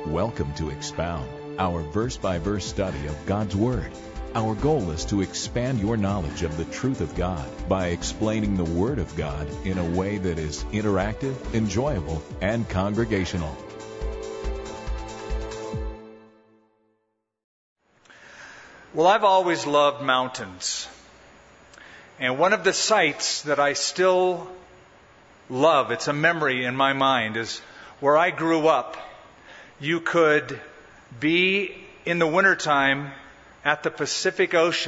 Welcome to Expound, our verse-by-verse study of God's Word. Our goal is to expand your knowledge of the truth of God by explaining the Word of God in a way that is interactive, enjoyable, and congregational. Well, I've always loved mountains. And one of the sights that I still love, it's a memory in my mind, is where I grew up. You could be in the wintertime at the Pacific Ocean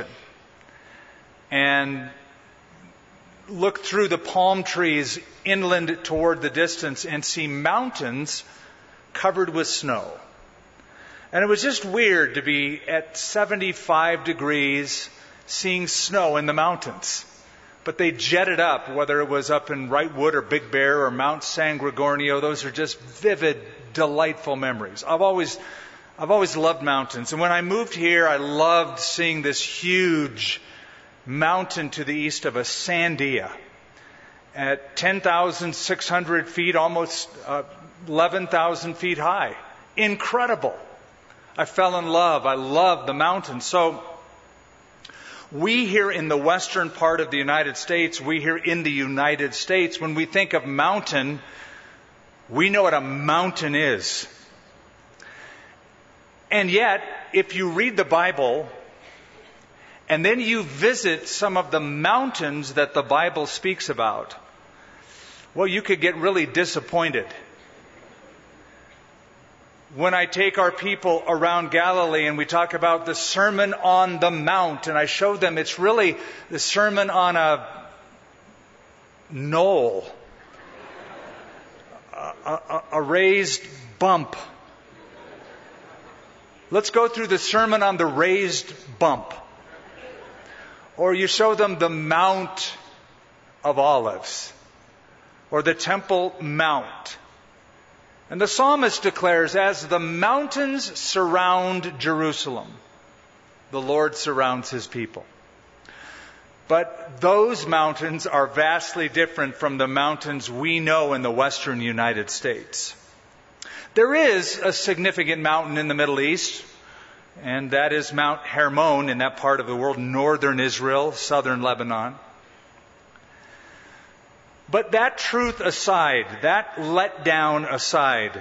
and look through the palm trees inland toward the distance and see mountains covered with snow. And it was just weird to be at 75 degrees seeing snow in the mountains. But they jetted up, whether it was up in Wrightwood or Big Bear or Mount San Gregorio. Those are just vivid, delightful memories. I've always loved mountains. And when I moved here, I loved seeing this huge mountain to the east of us, Sandia, at 10,600 feet, almost 11,000 feet high. Incredible. I fell in love. I love the mountains. So we here in the western part of the United States, when we think of mountain, we know what a mountain is. And yet, if you read the Bible, and then you visit some of the mountains that the Bible speaks about, well, you could get really disappointed. When I take our people around Galilee and we talk about the Sermon on the Mount, and I show them it's really the sermon on a knoll, a raised bump. Let's go through the sermon on the raised bump. Or you show them the Mount of Olives, or the Temple Mount. And the psalmist declares, as the mountains surround Jerusalem, the Lord surrounds His people. But those mountains are vastly different from the mountains we know in the western United States. There is a significant mountain in the Middle East, and that is Mount Hermon in that part of the world, northern Israel, southern Lebanon. But that truth aside, that letdown aside,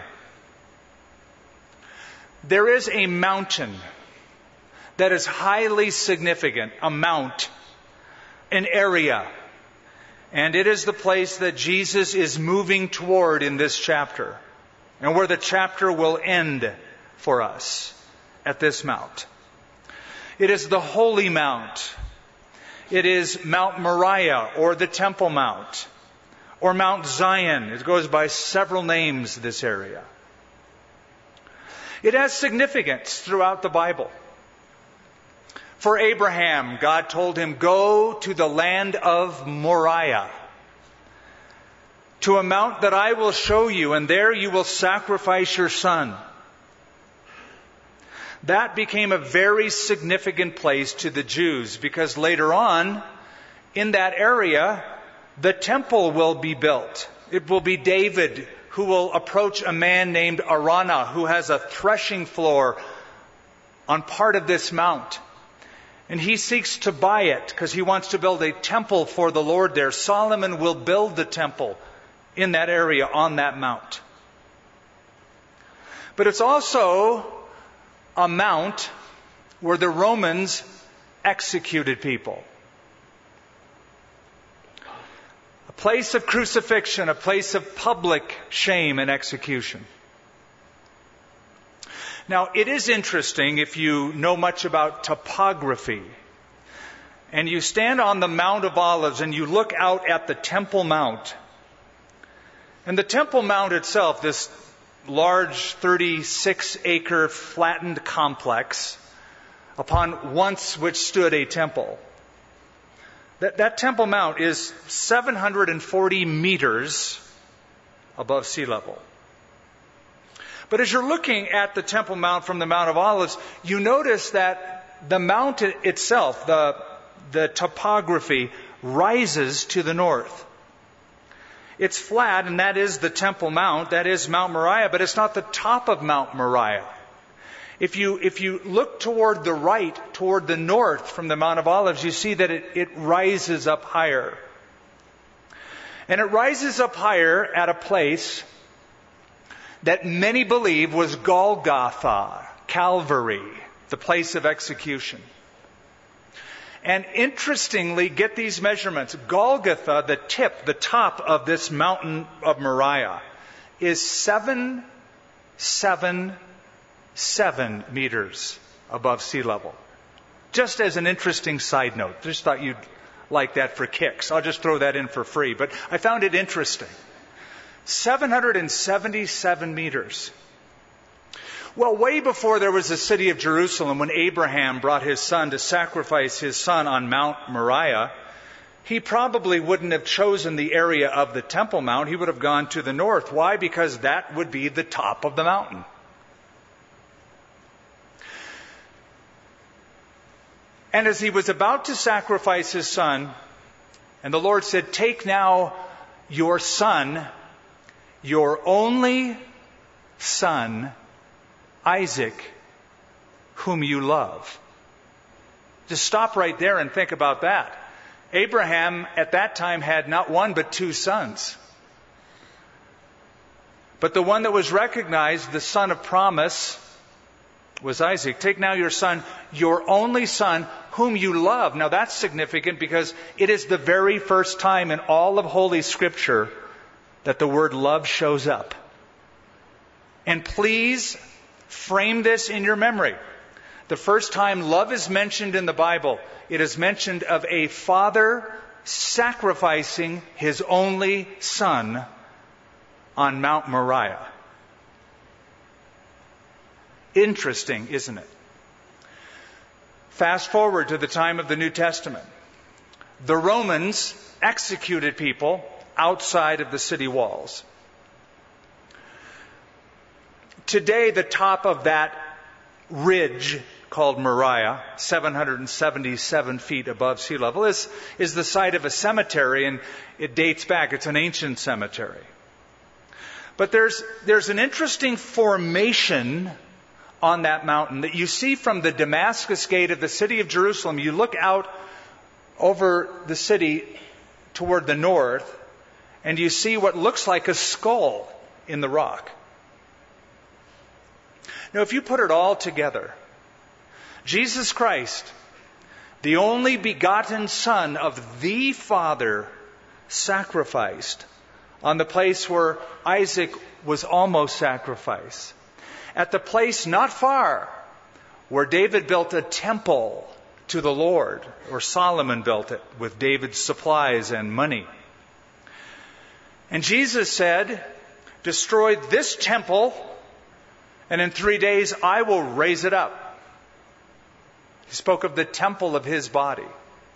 there is a mountain that is highly significant, a mount, an area. And it is the place that Jesus is moving toward in this chapter, and where the chapter will end for us at this mount. It is the Holy Mount. It is Mount Moriah, or the Temple Mount, or Mount Zion. It goes by several names, this area. It has significance throughout the Bible. For Abraham, God told him, go to the land of Moriah, to a mount that I will show you, and there you will sacrifice your son. That became a very significant place to the Jews, because later on, in that area, the temple will be built. It will be David who will approach a man named Araunah, who has a threshing floor on part of this mount. And he seeks to buy it because he wants to build a temple for the Lord there. Solomon will build the temple in that area on that mount. But it's also a mount where the Romans executed people. A place of crucifixion, a place of public shame and execution. Now, it is interesting if you know much about topography, and you stand on the Mount of Olives and you look out at the Temple Mount. And the Temple Mount itself, this large 36-acre flattened complex, upon once which stood a temple. That Temple Mount is 740 meters above sea level. But as you're looking at the Temple Mount from the Mount of Olives, you notice that the mountain itself, the topography, rises to the north. It's flat, and that is the Temple Mount, that is Mount Moriah, but it's not the top of Mount Moriah. If you look toward the right, toward the north from the Mount of Olives, you see that it rises up higher. And it rises up higher at a place that many believe was Golgotha, Calvary, the place of execution. And interestingly, get these measurements. Golgotha, the top of this mountain of Moriah, is 777 meters above sea level. Just as an interesting side note. Just thought you'd like that for kicks. I'll just throw that in for free. But I found it interesting. 777 meters. Well, way before there was the city of Jerusalem, when Abraham brought his son to sacrifice his son on Mount Moriah, he probably wouldn't have chosen the area of the Temple Mount. He would have gone to the north. Why? Because that would be the top of the mountain. And as he was about to sacrifice his son, and the Lord said, "Take now your son, your only son, Isaac, whom you love." Just stop right there and think about that. Abraham at that time had not one but two sons. But the one that was recognized, the son of promise, was Isaac. Take now your son, your only son, whom you love. Now that's significant because it is the very first time in all of Holy Scripture that the word love shows up. And please frame this in your memory. The first time love is mentioned in the Bible, it is mentioned of a father sacrificing his only son on Mount Moriah. Interesting, isn't it? Fast forward to the time of the New Testament. The Romans executed people outside of the city walls. Today, the top of that ridge called Moriah, 777 feet above sea level, is the site of a cemetery, and it dates back. It's an ancient cemetery. But there's an interesting formation on that mountain that you see from the Damascus gate of the city of Jerusalem. You look out over the city toward the north, and you see what looks like a skull in the rock. Now, if you put it all together, Jesus Christ, the only begotten Son of the Father, sacrificed on the place where Isaac was almost sacrificed. At the place not far where David built a temple to the Lord, or Solomon built it with David's supplies and money. And Jesus said, "Destroy this temple, and in 3 days I will raise it up." He spoke of the temple of his body.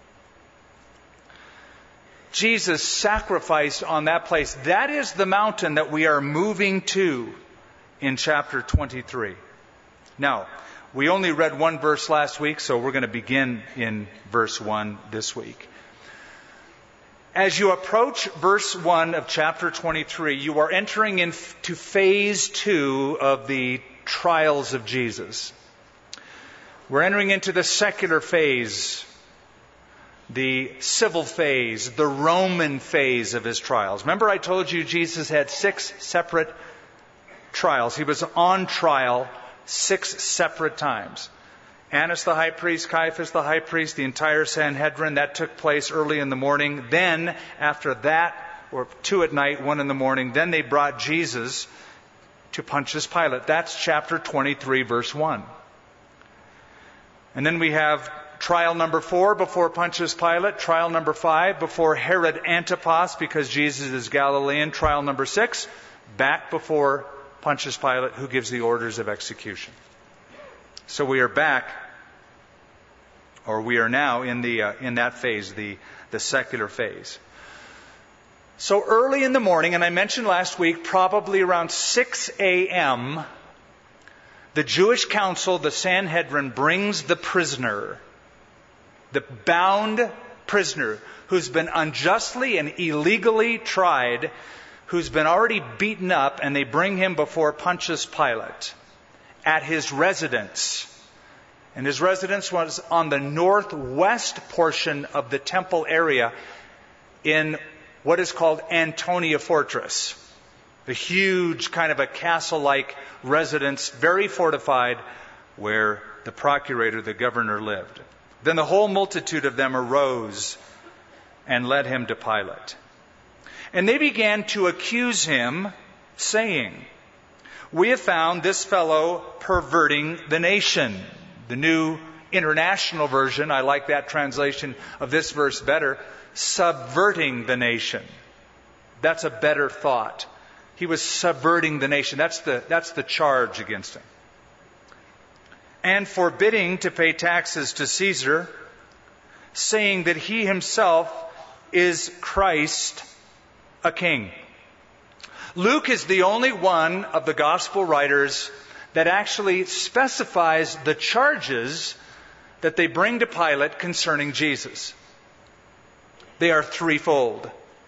Jesus sacrificed on that place. That is the mountain that we are moving to in chapter 23. Now, we only read one verse last week, so we're going to begin in verse 1 this week. As you approach verse 1 of chapter 23, you are entering into phase 2 of the trials of Jesus. We're entering into the secular phase, the civil phase, the Roman phase of his trials. Remember I told you Jesus had 6 separate trials. He was on trial 6 separate times. Annas the high priest, Caiaphas the high priest, the entire Sanhedrin. That took place early in the morning. Then, after that, or 2 at night, 1 in the morning, then they brought Jesus to Pontius Pilate. That's chapter 23, verse 1. And then we have trial number 4 before Pontius Pilate, trial number 5 before Herod Antipas, because Jesus is Galilean, trial number 6 back before Pontius Pilate, who gives the orders of execution. So we are back, or we are now in that phase, the secular phase. So early in the morning, and I mentioned last week, probably around 6 a.m., the Jewish council, the Sanhedrin, brings the prisoner, the bound prisoner who's been unjustly and illegally tried, who's been already beaten up, and they bring him before Pontius Pilate at his residence. And his residence was on the northwest portion of the temple area in what is called Antonia Fortress. A huge kind of a castle-like residence, very fortified, where the procurator, the governor, lived. Then the whole multitude of them arose and led him to Pilate. And they began to accuse him, saying, "We have found this fellow perverting the nation." The New International Version, I like that translation of this verse better, subverting the nation. That's a better thought. He was subverting the nation. That's the charge against him. And forbidding to pay taxes to Caesar, saying that he himself is Christ, a king. Luke is the only one of the gospel writers that actually specifies the charges that they bring to Pilate concerning Jesus. They are threefold.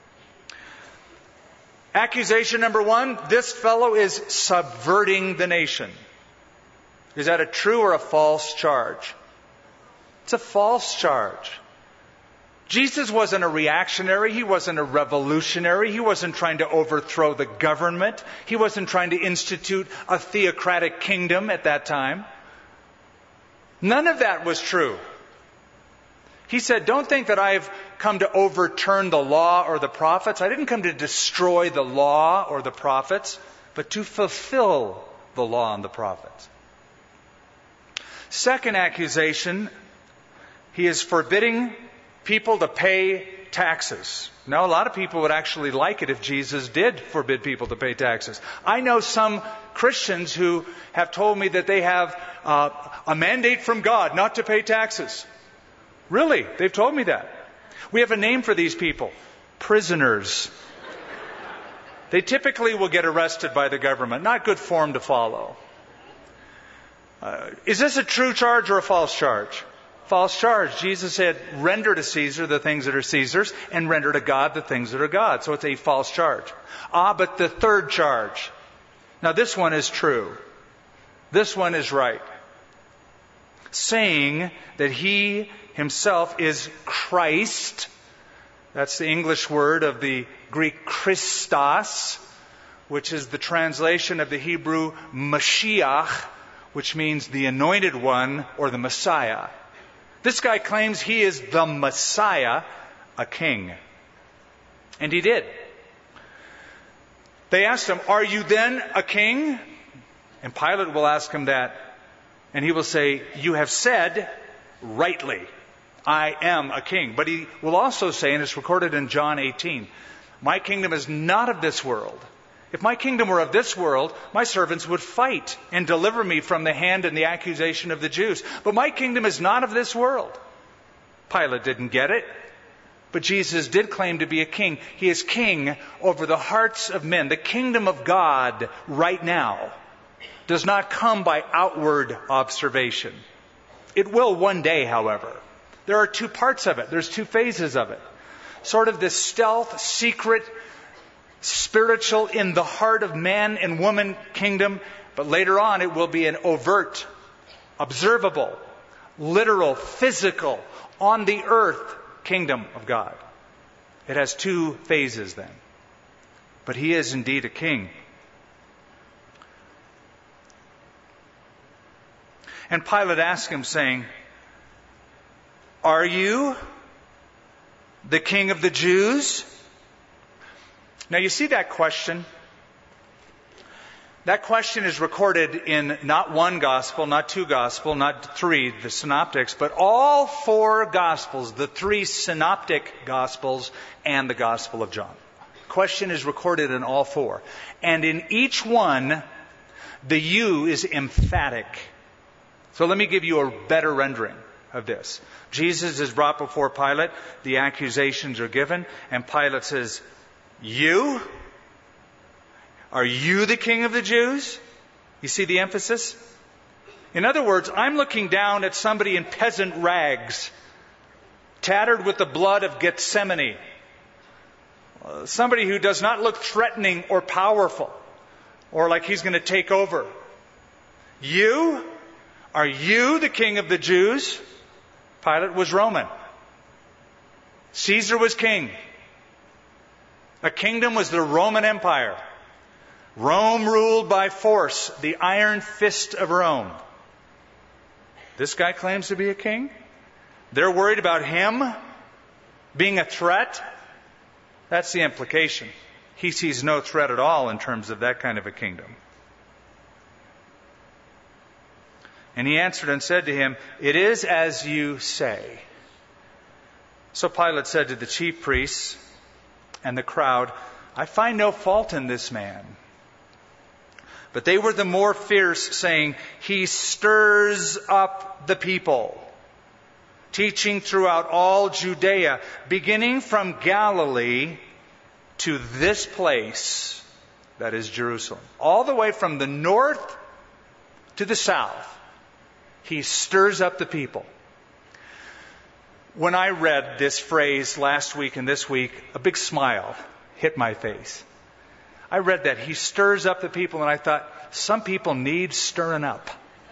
Accusation number one, this fellow is subverting the nation. Is that a true or a false charge? It's a false charge. Jesus wasn't a reactionary. He wasn't a revolutionary. He wasn't trying to overthrow the government. He wasn't trying to institute a theocratic kingdom at that time. None of that was true. He said, "Don't think that I've come to overturn the law or the prophets. I didn't come to destroy the law or the prophets, but to fulfill the law and the prophets." Second accusation, he is forbidding people to pay taxes. Now, a lot of people would actually like it if Jesus did forbid people to pay taxes. I know some Christians who have told me that they have a mandate from God not to pay taxes. Really, they've told me that. We have a name for these people: prisoners. They typically will get arrested by the government. Not good form to follow. Is this a true charge or a false charge? False charge. Jesus said, "Render to Caesar the things that are Caesar's, and render to God the things that are God's." So it's a false charge. But the third charge. Now this one is true. This one is right. Saying that he himself is Christ. That's the English word of the Greek Christos, which is the translation of the Hebrew Mashiach, which means the anointed one or the Messiah. This guy claims he is the Messiah, a king. And he did. They asked him, "Are you then a king?" And Pilate will ask him that. And he will say, "You have said rightly, I am a king." But he will also say, and it's recorded in John 18, "My kingdom is not of this world. If my kingdom were of this world, my servants would fight and deliver me from the hand and the accusation of the Jews. But my kingdom is not of this world." Pilate didn't get it, but Jesus did claim to be a king. He is king over the hearts of men. The kingdom of God right now does not come by outward observation. It will one day, however. There are two parts of it. There's two phases of it. Sort of this stealth, secret, spiritual, in the heart of man and woman kingdom. But later on, it will be an overt, observable, literal, physical, on the earth kingdom of God. It has two phases then. But he is indeed a king. And Pilate asked him, saying, "Are you the king of the Jews?" Now you see that question? That question is recorded in not one gospel, not two gospels, not three, the synoptics, but all four gospels, the three synoptic gospels and the Gospel of John. Question is recorded in all four. And in each one, the "you" is emphatic. So let me give you a better rendering of this. Jesus is brought before Pilate. The accusations are given. And Pilate says, "You? Are you the king of the Jews?" You see the emphasis? In other words, I'm looking down at somebody in peasant rags. tattered with the blood of Gethsemane. Somebody who does not look threatening or powerful or like he's going to take over. You? Are you the king of the Jews? Pilate was Roman. Caesar was king. A kingdom was the Roman Empire. Rome ruled by force, the iron fist of Rome. This guy claims to be a king? They're worried about him being a threat? That's the implication. He sees no threat at all in terms of that kind of a kingdom. And he answered and said to him, "It is as you say." So Pilate said to the chief priests and the crowd, "I find no fault in this man." But they were the more fierce, saying, "He stirs up the people, teaching throughout all Judea, beginning from Galilee to this place," that is Jerusalem, all the way from the north to the south. He stirs up the people. When I read this phrase last week and this week, a big smile hit my face. I read that he stirs up the people, and I thought, some people need stirring up.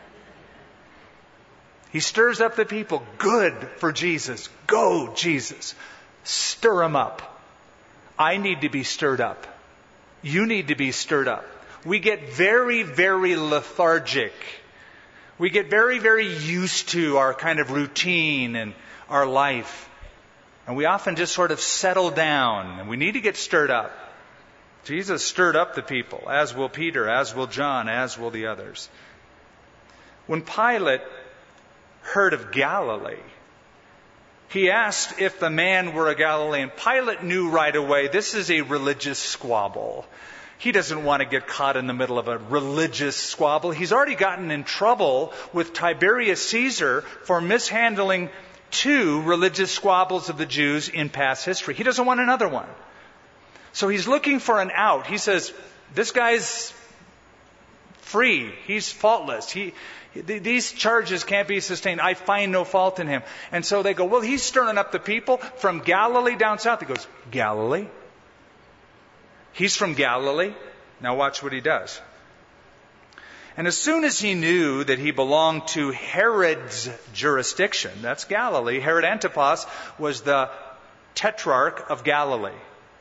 He stirs up the people. Good for Jesus. Go, Jesus. Stir them up. I need to be stirred up. You need to be stirred up. We get very, very lethargic. We get very, very used to our kind of routine and our life. And we often just sort of settle down, and we need to get stirred up. Jesus stirred up the people, as will Peter, as will John, as will the others. When Pilate heard of Galilee, he asked if the man were a Galilean. Pilate knew right away, this is a religious squabble. He doesn't want to get caught in the middle of a religious squabble. He's already gotten in trouble with Tiberius Caesar for mishandling 2 religious squabbles of the Jews in past history. He doesn't want another one. So he's looking for an out. He says, this guy's free. He's faultless. These charges can't be sustained. I find no fault in him. And so they go, well, he's stirring up the people from Galilee down south. He goes, Galilee? He's from Galilee. Now watch what he does. And as soon as he knew that he belonged to Herod's jurisdiction, that's Galilee, Herod Antipas was the tetrarch of Galilee.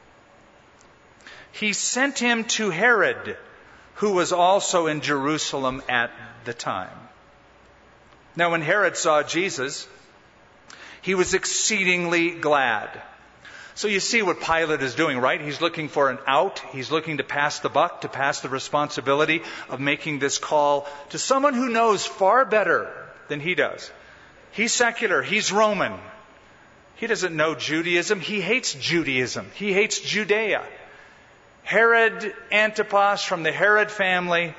He sent him to Herod, who was also in Jerusalem at the time. Now when Herod saw Jesus, he was exceedingly glad. So you see what Pilate is doing, right? He's looking for an out. He's looking to pass the buck, to pass the responsibility of making this call to someone who knows far better than he does. He's secular. He's Roman. He doesn't know Judaism. He hates Judaism. He hates Judea. Herod Antipas from the Herod family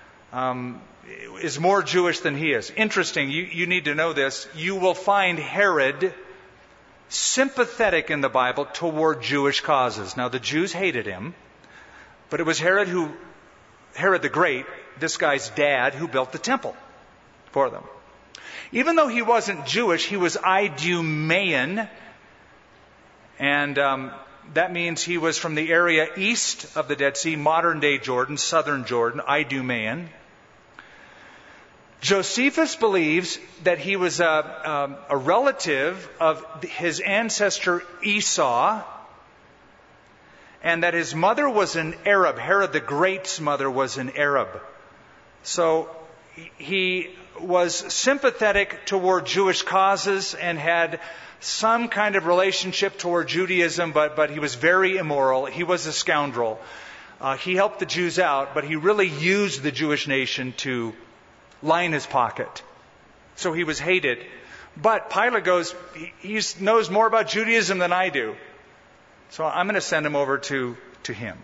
is more Jewish than he is. Interesting, you need to know this. You will find Herod sympathetic in the Bible toward Jewish causes. Now, the Jews hated him, but it was Herod the Great, this guy's dad, who built the temple for them. Even though he wasn't Jewish, he was Idumean, and that means he was from the area east of the Dead Sea, modern-day Jordan, southern Jordan, Idumean. Josephus believes that he was a relative of his ancestor Esau, and that his mother was an Arab. Herod the Great's mother was an Arab. So he was sympathetic toward Jewish causes and had some kind of relationship toward Judaism, but he was very immoral. He was a scoundrel. He helped the Jews out, but he really used the Jewish nation to line his pocket. So he was hated. But Pilate goes, he knows more about Judaism than I do. So I'm going to send him over to him.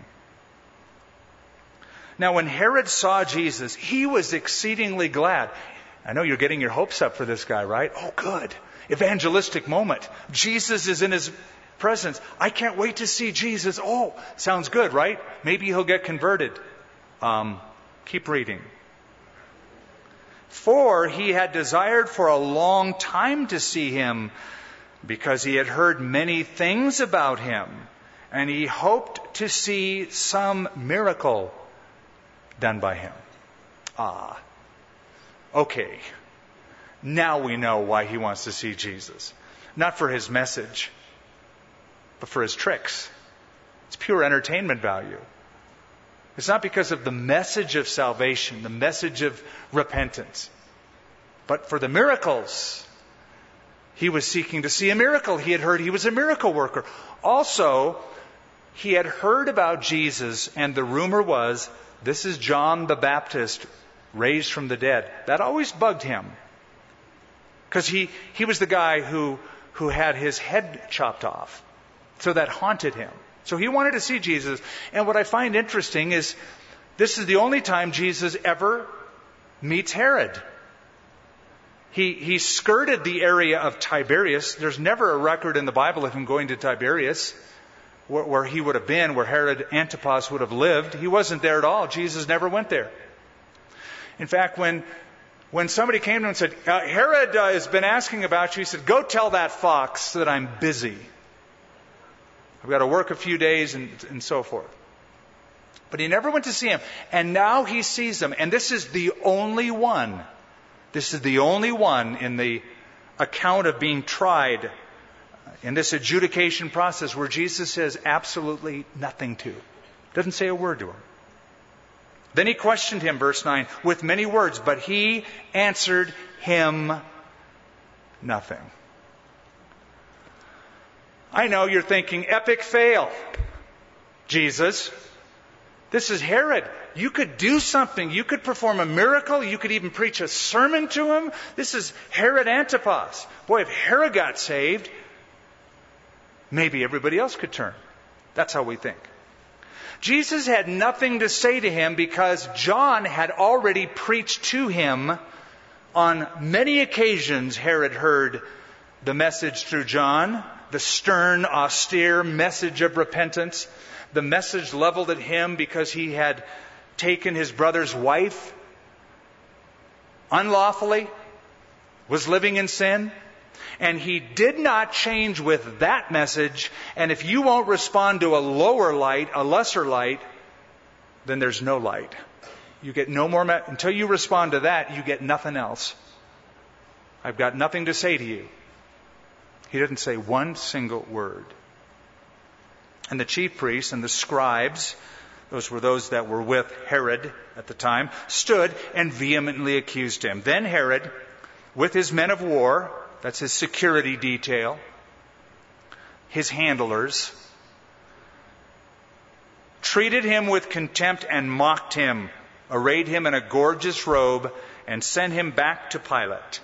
Now when Herod saw Jesus, he was exceedingly glad. I know you're getting your hopes up for this guy, right? Oh, good. Evangelistic moment. Jesus is in his presence. I can't wait to see Jesus. Oh, sounds good, right? Maybe he'll get converted. Keep reading. For he had desired for a long time to see him, because he had heard many things about him, and he hoped to see some miracle done by him. Okay. Now we know why he wants to see Jesus. Not for his message, but for his tricks. It's pure entertainment value. It's not because of the message of salvation, the message of repentance, but for the miracles. He was seeking to see a miracle. He had heard he was a miracle worker. Also, he had heard about Jesus, and the rumor was, this is John the Baptist raised from the dead. That always bugged him. Because he was the guy who had his head chopped off. So that haunted him. So he wanted to see Jesus. And what I find interesting is this is the only time Jesus ever meets Herod. He skirted the area of Tiberias. There's never a record in the Bible of him going to Tiberias, where he would have been, where Herod Antipas would have lived. He wasn't there at all. Jesus never went there. In fact, when somebody came to him and said, Herod has been asking about you, he said, go tell that fox that I'm busy. I've got to work a few days and so forth. But he never went to see him. And now he sees him. And this is the only one. This is the only one in the account of being tried in this adjudication process where Jesus says absolutely nothing to. Doesn't say a word to him. Then he questioned him, verse 9, with many words, but he answered him nothing. I know you're thinking, epic fail, Jesus. This is Herod. You could do something. You could perform a miracle. You could even preach a sermon to him. This is Herod Antipas. Boy, if Herod got saved, maybe everybody else could turn. That's how we think. Jesus had nothing to say to him because John had already preached to him. On many occasions, Herod heard the message through John, the stern, austere message of repentance, the message leveled at him because he had taken his brother's wife unlawfully, was living in sin. And he did not change with that message. And if you won't respond to a lower light, a lesser light, then there's no light. You get no more, until you respond to that, you get nothing else. I've got nothing to say to you. He didn't say one single word. And the chief priests and the scribes, those were those that were with Herod at the time, stood and vehemently accused him. Then Herod, with his men of war, that's his security detail, his handlers, treated him with contempt and mocked him, arrayed him in a gorgeous robe, and sent him back to Pilate.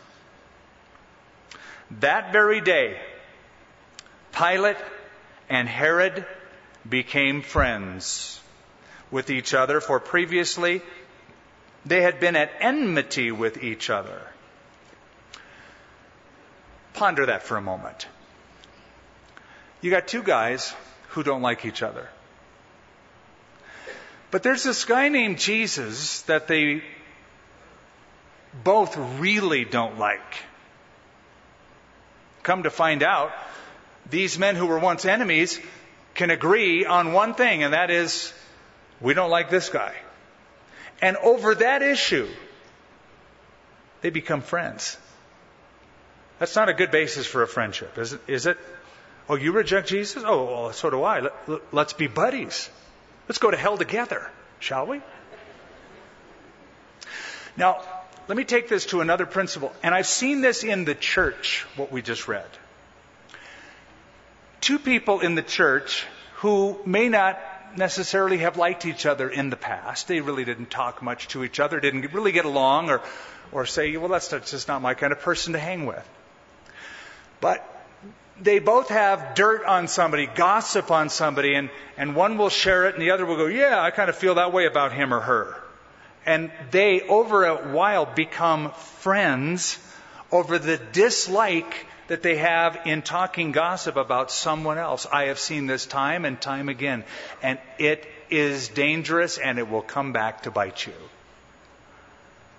That very day, Pilate and Herod became friends with each other, for previously they had been at enmity with each other. Ponder that for a moment. You got two guys who don't like each other. But there's this guy named Jesus that they both really don't like. Come to find out, these men who were once enemies can agree on one thing, and that is, we don't like this guy. And over that issue, they become friends. That's not a good basis for a friendship, is it? Oh, you reject Jesus? Oh, well, so do I. Let's be buddies. Let's go to hell together, shall we? Now, let me take this to another principle. And I've seen this in the church, what we just read. Two people in the church who may not necessarily have liked each other in the past. They really didn't talk much to each other, didn't really get along, or say, well, that's just not my kind of person to hang with. But they both have dirt on somebody, gossip on somebody, and one will share it and the other will go, yeah, I kind of feel that way about him or her. And they, over a while, become friends over the dislike that they have in talking gossip about someone else. I have seen this time and time again. And it is dangerous and it will come back to bite you.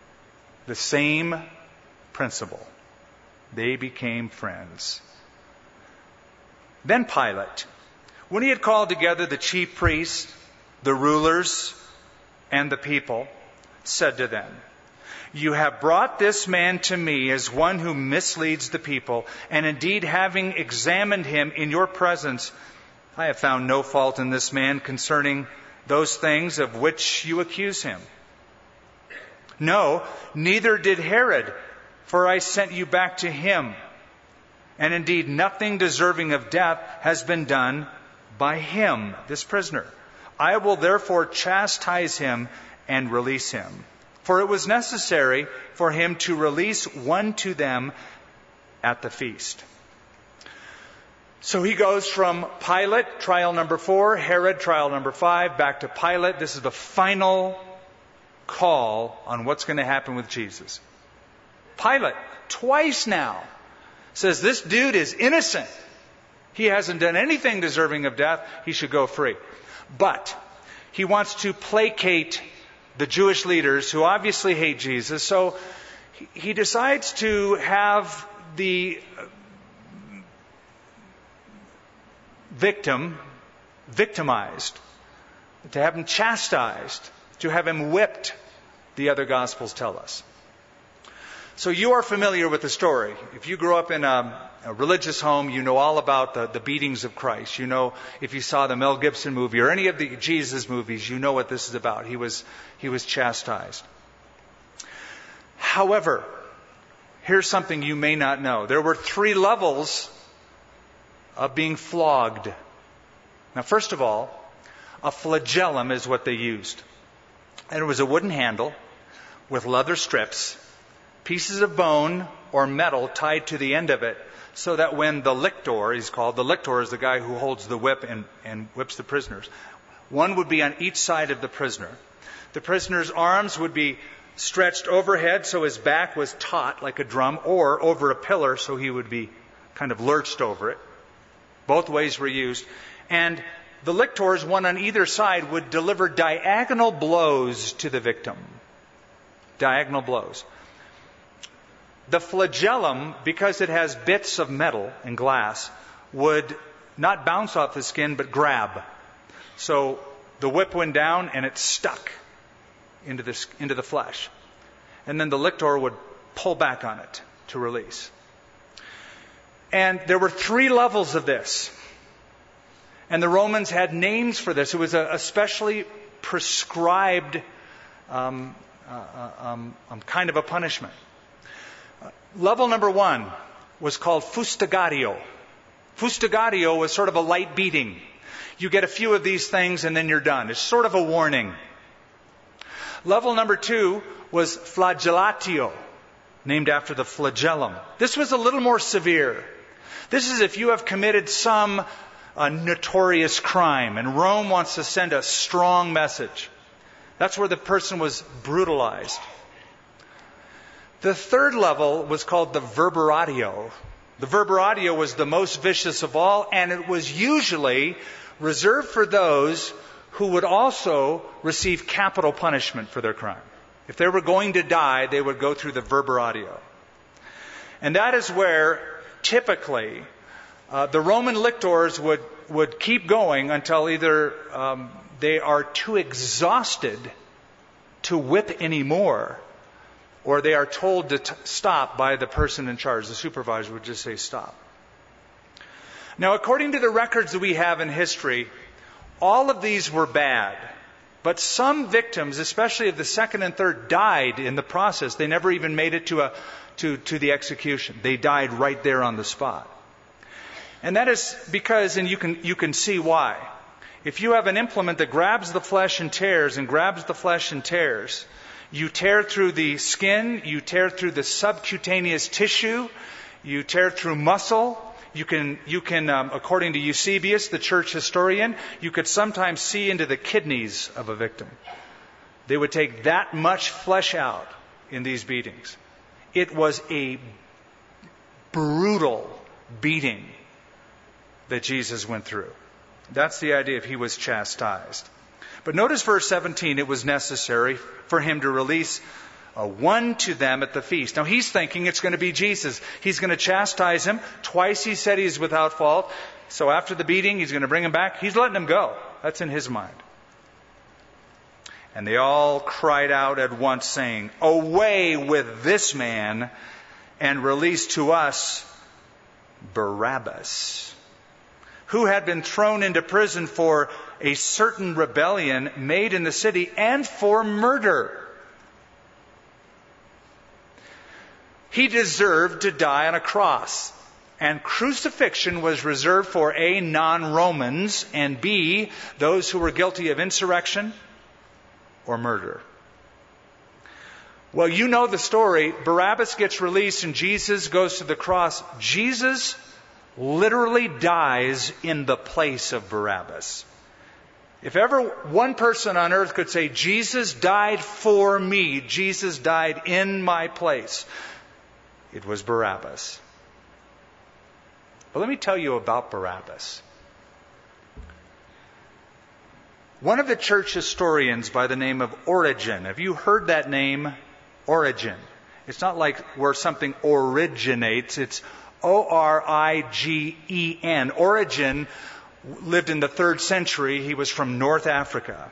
The same principle. They became friends. Then Pilate, when he had called together the chief priests, the rulers, and the people, said to them, "You have brought this man to me as one who misleads the people, and indeed, having examined him in your presence, I have found no fault in this man concerning those things of which you accuse him. No, neither did Herod, for I sent you back to him. And indeed, nothing deserving of death has been done by him," this prisoner. "I will therefore chastise him and release him. For it was necessary for him to release one to them at the feast." So he goes from Pilate, trial number 4, Herod, trial number 5, back to Pilate. This is the final call on what's going to happen with Jesus. Pilate, twice now, says this dude is innocent. He hasn't done anything deserving of death. He should go free. But he wants to placate the Jewish leaders who obviously hate Jesus. So he decides to have the victimized, to have him chastised, to have him whipped, the other Gospels tell us. So you are familiar with the story. If you grew up in a religious home, you know all about the beatings of Christ. You know, if you saw the Mel Gibson movie or any of the Jesus movies, you know what this is about. He was chastised. However, here's something you may not know. There were 3 levels of being flogged. Now, first of all, a flagellum is what they used. And it was a wooden handle with leather strips, pieces of bone or metal tied to the end of it, so that when the lictor, the lictor is the guy who holds the whip and whips the prisoners, one would be on each side of the prisoner. The prisoner's arms would be stretched overhead so his back was taut like a drum, or over a pillar so he would be kind of lurched over it. Both ways were used. And the lictors, one on either side, would deliver diagonal blows to the victim. Diagonal blows. The flagellum, because it has bits of metal and glass, would not bounce off the skin, but grab. So the whip went down and it stuck into the flesh. And then the lictor would pull back on it to release. And there were 3 levels of this. And the Romans had names for this. It was a specially prescribed kind of a punishment. Level number 1 was called fustigatio. Fustigatio was sort of a light beating. You get a few of these things and then you're done. It's sort of a warning. Level number 2 was flagellatio, named after the flagellum. This was a little more severe. This is if you have committed some notorious crime and Rome wants to send a strong message. That's where the person was brutalized. The 3rd level was called the verberatio. The verberatio was the most vicious of all, and it was usually reserved for those who would also receive capital punishment for their crime. If they were going to die, they would go through the verberatio. And that is where typically the Roman lictors would keep going until either they are too exhausted to whip anymore, or they are told to stop by the person in charge. The supervisor would just say stop. Now, according to the records that we have in history, all of these were bad. But some victims, especially of the 2nd and 3rd, died in the process. They never even made it to the execution. They died right there on the spot. And that is because, and you can see why. If you have an implement that grabs the flesh and tears, you tear through the skin, you tear through the subcutaneous tissue, you tear through muscle. You can, according to Eusebius, the church historian, you could sometimes see into the kidneys of a victim. They would take that much flesh out in these beatings. It was a brutal beating that Jesus went through. That's the idea if he was chastised. But notice verse 17, it was necessary for him to release one to them at the feast. Now he's thinking it's going to be Jesus. He's going to chastise him. Twice he said he's without fault. So after the beating, he's going to bring him back. He's letting him go. That's in his mind. And they all cried out at once, saying, "Away with this man, and release to us Barabbas, who had been thrown into prison for a certain rebellion made in the city and for murder. He deserved to die on a cross, and crucifixion was reserved for A, non-Romans, and B, those who were guilty of insurrection or murder." Well, you know the story. Barabbas gets released and Jesus goes to the cross. Jesus literally dies in the place of Barabbas. If ever one person on earth could say, "Jesus died for me, Jesus died in my place," it was Barabbas. But let me tell you about Barabbas. One of the church historians by the name of Origen. Have you heard that name? Origen. It's not like where something originates. It's Origen. Origen lived in the 3rd century. He was from North Africa.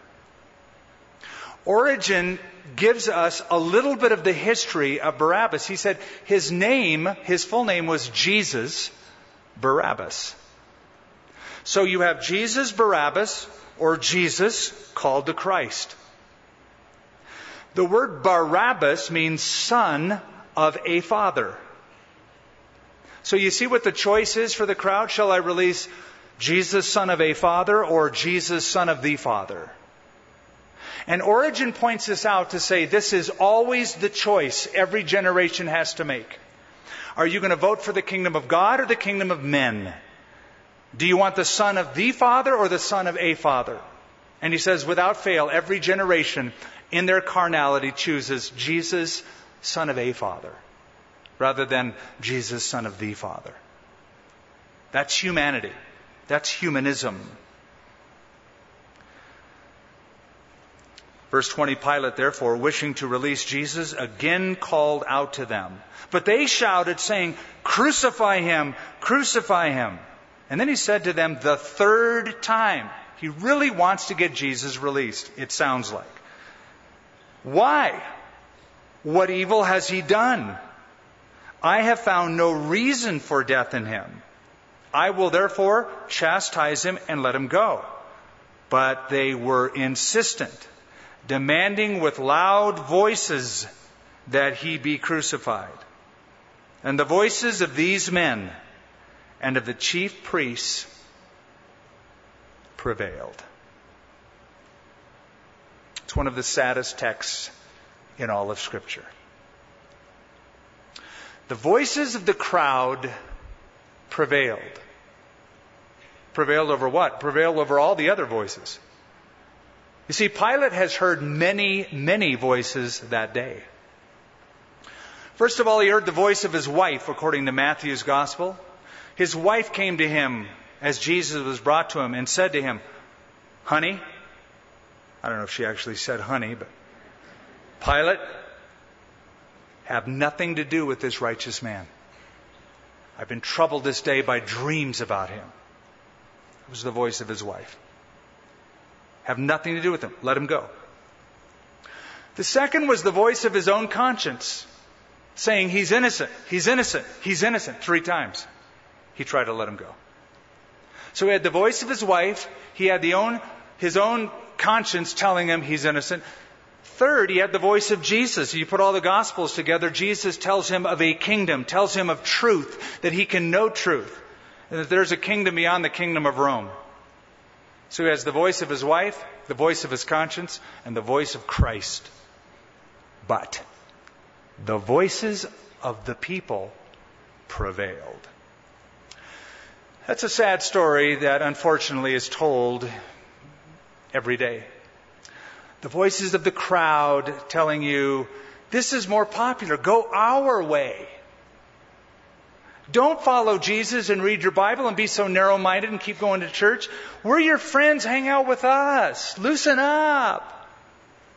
Origen gives us a little bit of the history of Barabbas. He said his full name was Jesus Barabbas. So you have Jesus Barabbas, or Jesus called the Christ. The word Barabbas means son of a father. So you see what the choice is for the crowd? Shall I release Jesus, son of a father, or Jesus, son of the Father? And Origen points this out to say this is always the choice every generation has to make. Are you going to vote for the kingdom of God or the kingdom of men? Do you want the son of the Father or the son of a father? And he says, without fail, every generation in their carnality chooses Jesus, son of a father, rather than Jesus, son of the Father. That's humanity. That's humanism. Verse 20, Pilate, therefore, wishing to release Jesus, again called out to them. But they shouted, saying, "Crucify him! Crucify him!" And then he said to them the 3rd time. He really wants to get Jesus released, it sounds like. "Why? What evil has he done? I have found no reason for death in him. I will therefore chastise him and let him go." But they were insistent, demanding with loud voices that he be crucified. And the voices of these men and of the chief priests prevailed. It's one of the saddest texts in all of Scripture. The voices of the crowd prevailed. Prevailed over what? Prevailed over all the other voices. You see, Pilate has heard many, many voices that day. First of all, he heard the voice of his wife, according to Matthew's Gospel. His wife came to him as Jesus was brought to him and said to him, "Honey," I don't know if she actually said honey, but "Pilate, have nothing to do with this righteous man. I've been troubled this day by dreams about him." It was the voice of his wife. Have nothing to do with him. Let him go. The second was the voice of his own conscience, saying, "He's innocent, he's innocent, he's innocent," 3 times. He tried to let him go. So he had the voice of his wife. He had his own conscience telling him he's innocent. Third, he had the voice of Jesus. You put all the Gospels together, Jesus tells him of a kingdom, tells him of truth, that he can know truth, and that there's a kingdom beyond the kingdom of Rome. So he has the voice of his wife, the voice of his conscience, and the voice of Christ. But the voices of the people prevailed. That's a sad story that unfortunately is told every day. The voices of the crowd telling you, this is more popular, go our way. Don't follow Jesus and read your Bible and be so narrow-minded and keep going to church. We're your friends, hang out with us. Loosen up.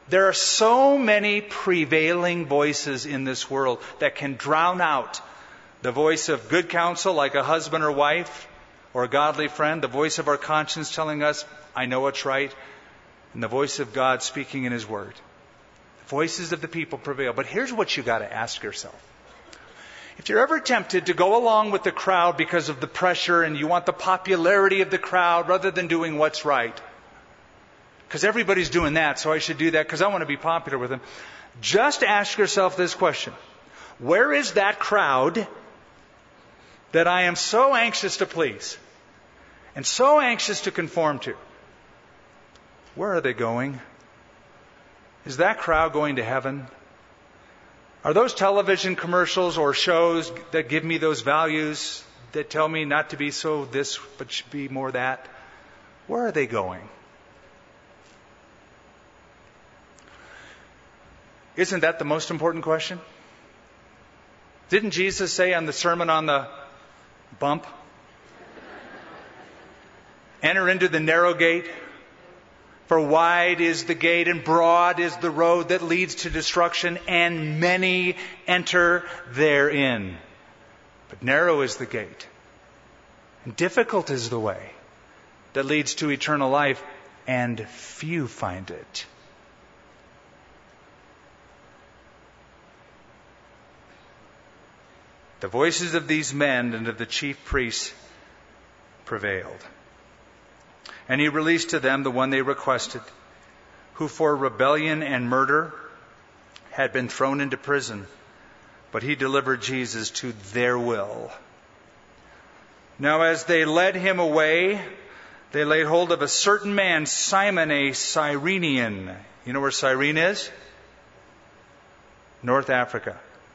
There are so many prevailing voices in this world that can drown out the voice of good counsel, like a husband or wife or a godly friend, the voice of our conscience telling us, I know what's right, and the voice of God speaking in His Word. The voices of the people prevail. But here's what you got to ask yourself. If you're ever tempted to go along with the crowd because of the pressure and you want the popularity of the crowd rather than doing what's right, because everybody's doing that, so I should do that because I want to be popular with them, just ask yourself this question. Where is that crowd that I am so anxious to please and so anxious to conform to? Where are they going? Is that crowd going to heaven? Are those television commercials or shows that give me those values that tell me not to be so this but should be more that? Where are they going? Isn't that the most important question? Didn't Jesus say on the Sermon on the Bump, enter into the narrow gate, for wide is the gate and broad is the road that leads to destruction, and many enter therein. But narrow is the gate, and difficult is the way that leads to eternal life, and few find it. The voices of these men and of the chief priests prevailed. And He released to them the one they requested, who for rebellion and murder had been thrown into prison. But He delivered Jesus to their will. Now as they led Him away, they laid hold of a certain man, Simon, a Cyrenian. You know where Cyrene is? North Africa.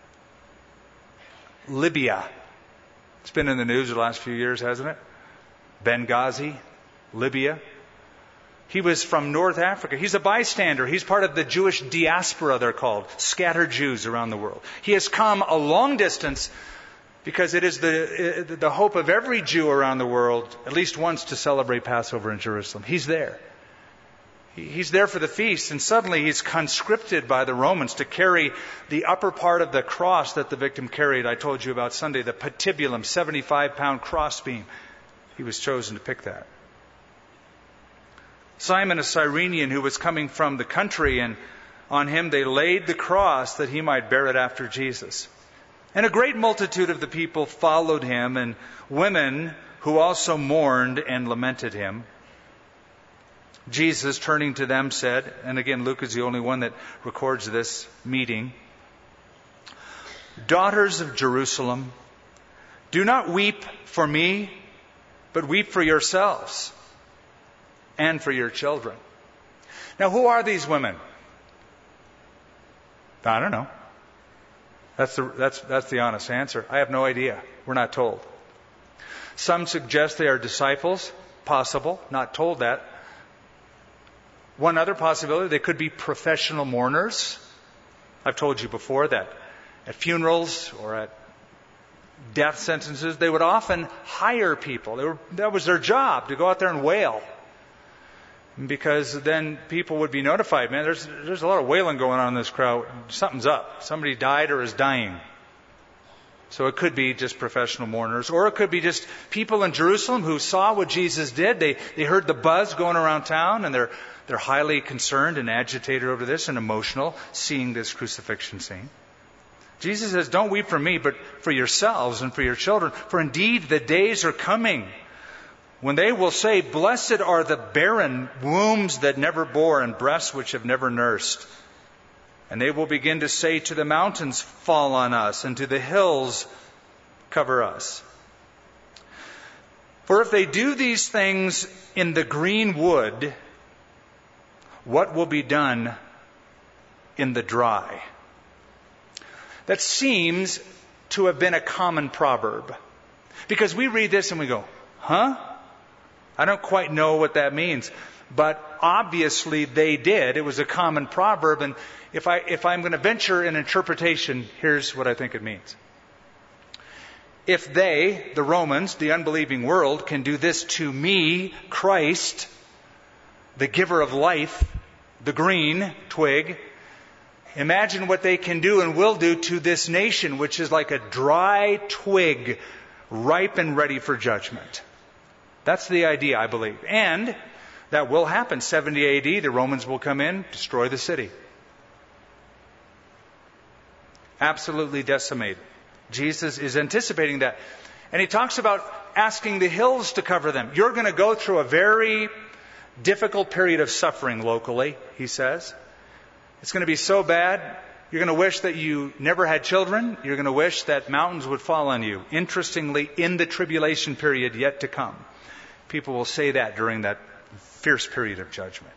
Libya. It's been in the news the last few years, hasn't it? Benghazi, Libya. He was from North Africa. He's a bystander. He's part of the Jewish diaspora, they're called. Scattered Jews around the world. He has come a long distance because it is the hope of every Jew around the world, at least once, to celebrate Passover in Jerusalem. He's there. He's there for the feast, and suddenly he's conscripted by the Romans to carry the upper part of the cross that the victim carried. I told you about Sunday, the patibulum, 75-pound crossbeam. He was chosen to pick that. Simon, a Cyrenian who was coming from the country, and on him they laid the cross that he might bear it after Jesus. And a great multitude of the people followed him, and women who also mourned and lamented him. Jesus, turning to them, said, and again Luke is the only one that records this meeting, "Daughters of Jerusalem, do not weep for me, but weep for yourselves and for your children." Now, who are these women? I don't know. That's the honest answer. I have no idea. We're not told. Some suggest they are disciples. Possible. Not told that. One other possibility, they could be professional mourners. I've told you before that at funerals or at death sentences, they would often hire people. That was their job, to go out there and wail. Because then people would be notified, man, there's a lot of wailing going on in this crowd. Something's up. Somebody died or is dying. So it could be just professional mourners, or it could be just people in Jerusalem who saw what Jesus did. They heard the buzz going around town, and they're highly concerned and agitated over this and emotional, seeing this crucifixion scene. Jesus says, don't weep for me, but for yourselves and for your children. For indeed the days are coming when they will say, blessed are the barren wombs that never bore and breasts which have never nursed. And they will begin to say to the mountains, fall on us, and to the hills, cover us. For if they do these things in the green wood, what will be done in the dry? That seems to have been a common proverb. Because we read this and we go, huh? I don't quite know what that means. But obviously they did. It was a common proverb. And if I'm going to venture an interpretation, here's what I think it means. If they, the Romans, the unbelieving world, can do this to me, Christ, the giver of life, the green twig. Imagine what they can do and will do to this nation, which is like a dry twig, ripe and ready for judgment. That's the idea, I believe. And that will happen. 70 AD, the Romans will come in, destroy the city. Absolutely decimate. Jesus is anticipating that. And he talks about asking the hills to cover them. You're going to go through a very difficult period of suffering locally, he says. It's going to be so bad, you're going to wish that you never had children. You're going to wish that mountains would fall on you. Interestingly, in the tribulation period yet to come, people will say that during that fierce period of judgment.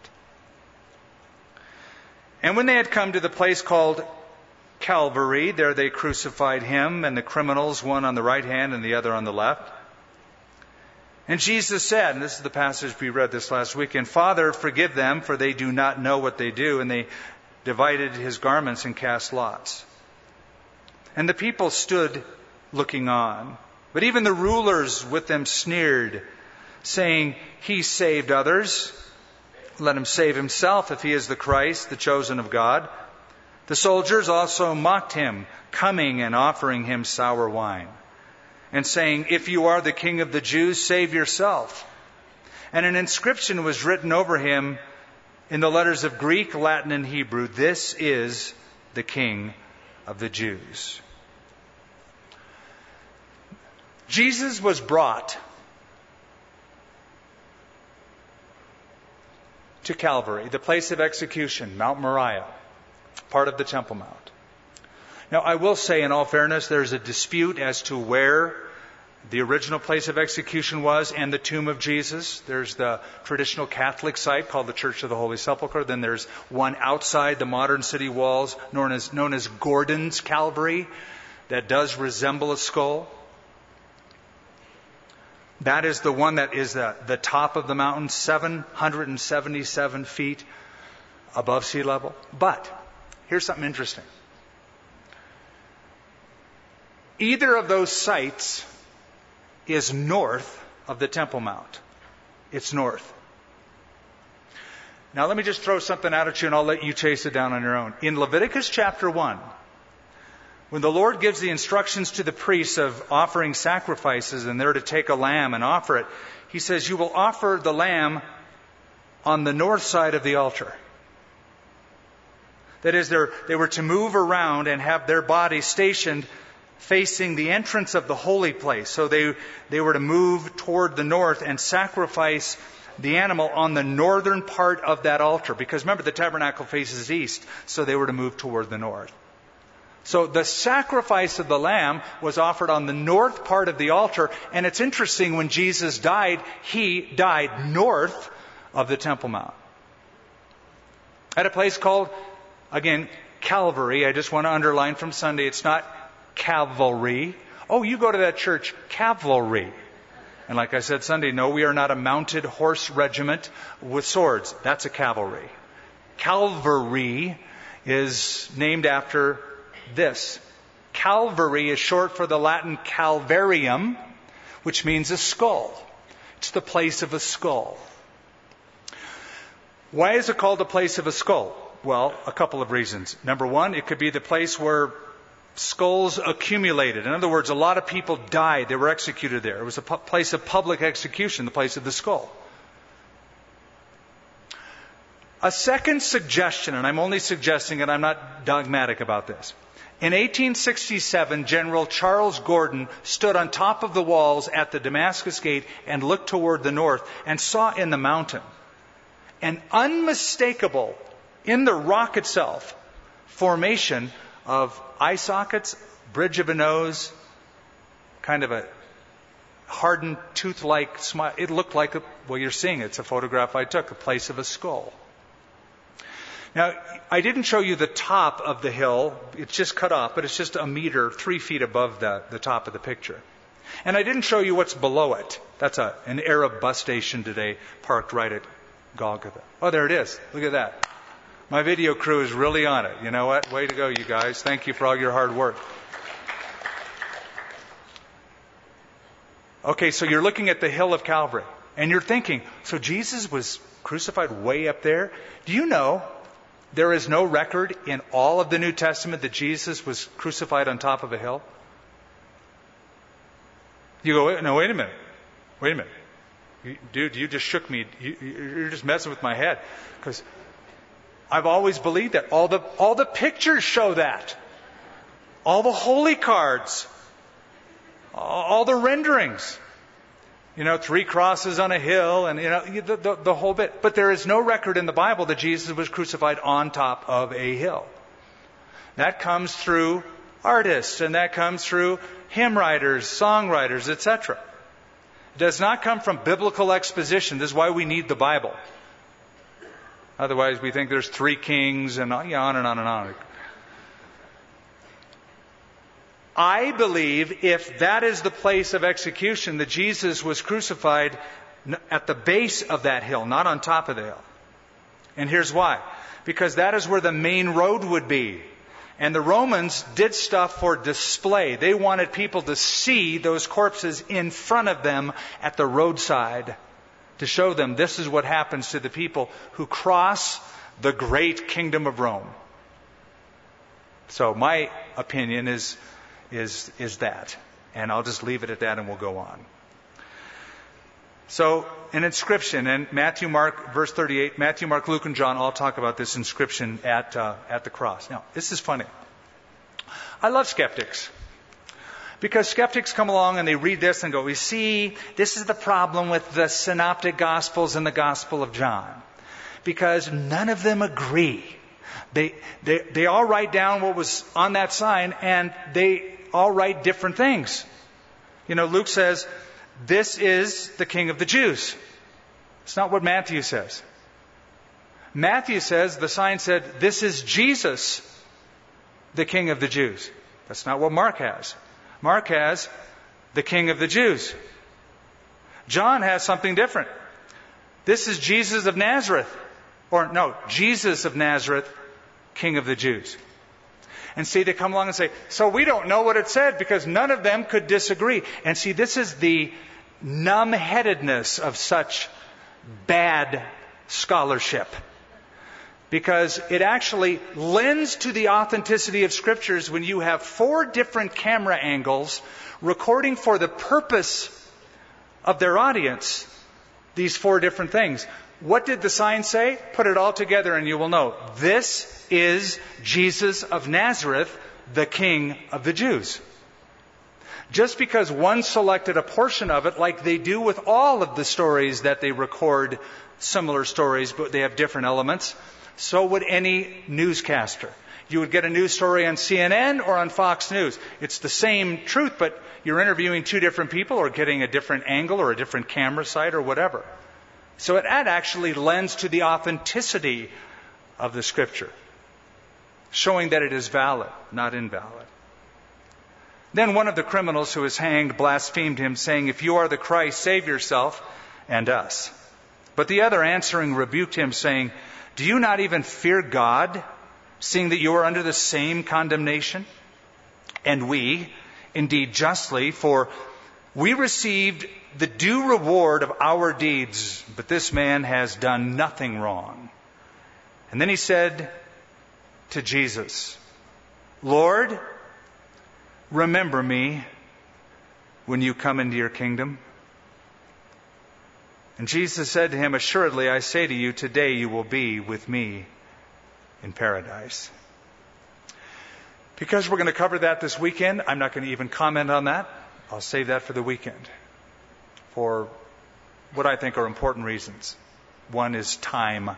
And when they had come to the place called Calvary, there they crucified him and the criminals, one on the right hand and the other on the left. And Jesus said, and this is the passage we read this last weekend, Father, forgive them, for they do not know what they do. And they divided his garments and cast lots. And the people stood looking on. But even the rulers with them sneered, saying, He saved others. Let him save himself if he is the Christ, the chosen of God. The soldiers also mocked him, coming and offering him sour wine, and saying, If you are the King of the Jews, save yourself. And an inscription was written over him in the letters of Greek, Latin, and Hebrew, This is the King of the Jews. Jesus was brought to Calvary, the place of execution, Mount Moriah, part of the Temple Mount. Now, I will say, in all fairness, there's a dispute as to where the original place of execution was and the tomb of Jesus. There's the traditional Catholic site called the Church of the Holy Sepulchre. Then there's one outside the modern city walls known as Gordon's Calvary that does resemble a skull. That is the one that is the top of the mountain, 777 feet above sea level. But here's something interesting. Either of those sites is north of the Temple Mount. It's north. Now let me just throw something out at you and I'll let you chase it down on your own. In Leviticus chapter 1, when the Lord gives the instructions to the priests of offering sacrifices and they're to take a lamb and offer it, He says, you will offer the lamb on the north side of the altar. That is, they were to move around and have their body stationed facing the entrance of the holy place. So they were to move toward the north and sacrifice the animal on the northern part of that altar. Because remember, the tabernacle faces east, so they were to move toward the north. So the sacrifice of the lamb was offered on the north part of the altar. And it's interesting, when Jesus died, He died north of the Temple Mount. At a place called, again, Calvary. I just want to underline from Sunday, it's not cavalry. Oh, you go to that church, cavalry. And like I said Sunday, no, we are not a mounted horse regiment with swords. That's a cavalry. Calvary is named after this. Calvary is short for the Latin calvarium, which means a skull. It's the place of a skull. Why is it called the place of a skull? Well, a couple of reasons. Number one, it could be the place where skulls accumulated. In other words, a lot of people died. They were executed there. It was a place of public execution, the place of the skull. A second suggestion, and I'm only suggesting it, I'm not dogmatic about this. In 1867, General Charles Gordon stood on top of the walls at the Damascus Gate and looked toward the north and saw in the mountain an unmistakable, in the rock itself, formation of eye sockets, bridge of a nose, kind of a hardened tooth-like smile. It looked like, you're seeing it. It's a photograph I took, a place of a skull. Now, I didn't show you the top of the hill. It's just cut off, but it's just a meter, 3 feet above the top of the picture. And I didn't show you what's below it. That's an Arab bus station today, parked right at Golgotha. Oh, there it is. Look at that. My video crew is really on it. You know what? Way to go, you guys. Thank you for all your hard work. Okay, so you're looking at the hill of Calvary, and you're thinking, so Jesus was crucified way up there? Do you know There is no record in all of the New Testament that Jesus was crucified on top of a hill. You go, no, wait a minute. Dude, you just shook me. You're just messing with my head. Because I've always believed that. All the pictures show that. All the holy cards. All the renderings. 3 crosses on a hill and, the whole bit. But there is no record in the Bible that Jesus was crucified on top of a hill. That comes through artists, and that comes through hymn writers, songwriters, etc. It does not come from biblical exposition. This is why we need the Bible. Otherwise, we think there's 3 kings and on and on and on. I believe if that is the place of execution, that Jesus was crucified at the base of that hill, not on top of the hill. And here's why. Because that is where the main road would be. And the Romans did stuff for display. They wanted people to see those corpses in front of them at the roadside, to show them this is what happens to the people who cross the great kingdom of Rome. So my opinion is that. And I'll just leave it at that and we'll go on. So, an inscription, and Matthew, Mark, verse 38, Matthew, Mark, Luke, and John all talk about this inscription at the cross. Now, this is funny. I love skeptics. Because skeptics come along and they read this and go, we see, this is the problem with the synoptic gospels and the Gospel of John. Because none of them agree. They all write down what was on that sign, and they all write different things. Luke says, this is the King of the Jews. It's not what Matthew says. Matthew says, the sign said, this is Jesus, the King of the Jews. That's not what Mark has. Mark has the King of the Jews. John has something different. This is Jesus of Nazareth. Or no, Jesus of Nazareth, King of the Jews. And see, they come along and say, so we don't know what it said because none of them could disagree. And see, this is the numb-headedness of such bad scholarship. Because it actually lends to the authenticity of Scriptures when you have 4 different camera angles recording for the purpose of their audience these 4 different things. What did the sign say? Put it all together and you will know. This is Jesus of Nazareth, the King of the Jews. Just because one selected a portion of it, like they do with all of the stories that they record, similar stories, but they have different elements, so would any newscaster. You would get a news story on CNN or on Fox News. It's the same truth, but you're interviewing 2 different people or getting a different angle or a different camera site or whatever. So it actually lends to the authenticity of the Scripture, showing that it is valid, not invalid. Then one of the criminals who was hanged blasphemed him, saying, if you are the Christ, save yourself and us. But the other answering rebuked him, saying, do you not even fear God, seeing that you are under the same condemnation? And we, indeed justly, for we received the due reward of our deeds, but this man has done nothing wrong. And then he said to Jesus, Lord, remember me when you come into your kingdom. And Jesus said to him, assuredly, I say to you, today you will be with me in paradise. Because we're going to cover that this weekend, I'm not going to even comment on that. I'll save that for the weekend for what I think are important reasons. One is time.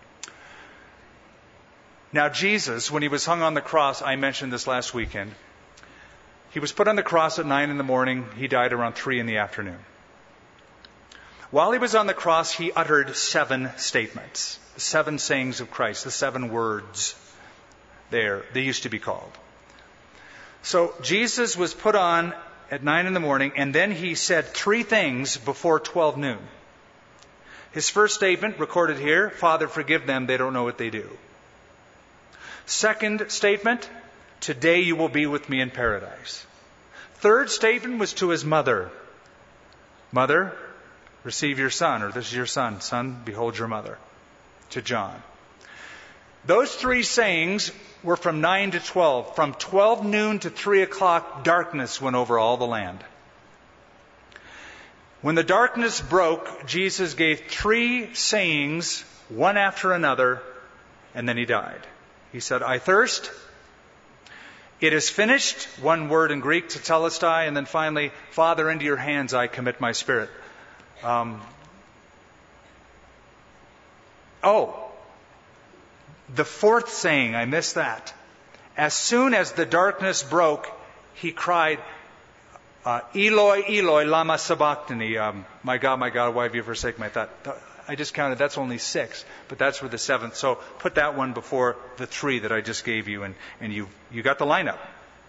Now, Jesus, when he was hung on the cross, I mentioned this last weekend, he was put on the cross at 9 a.m. He died around 3 p.m. While he was on the cross, he uttered 7 statements, 7 sayings of Christ, the 7 words there, they used to be called. So Jesus was put on at 9 a.m, and then he said 3 things before 12 noon. His first statement, recorded here, Father, forgive them, they don't know what they do. Second statement, today you will be with me in paradise. Third statement was to his mother. Mother, receive your son, or this is your son. Son, behold your mother. To John. Those three sayings were from 9 to 12. From 12 noon to 3 o'clock, darkness went over all the land. When the darkness broke, Jesus gave three sayings, one after another, and then he died. He said, I thirst. It is finished. One word in Greek, tetelestai. And then finally, Father, into your hands I commit my spirit. The fourth saying, I missed that. As soon as the darkness broke, he cried, Eloi, Eloi, lama sabachthani. My God, why have you forsaken me? I thought, I just counted, that's only 6, but that's for the 7th. So put that one before the 3 that I just gave you, and you got the lineup.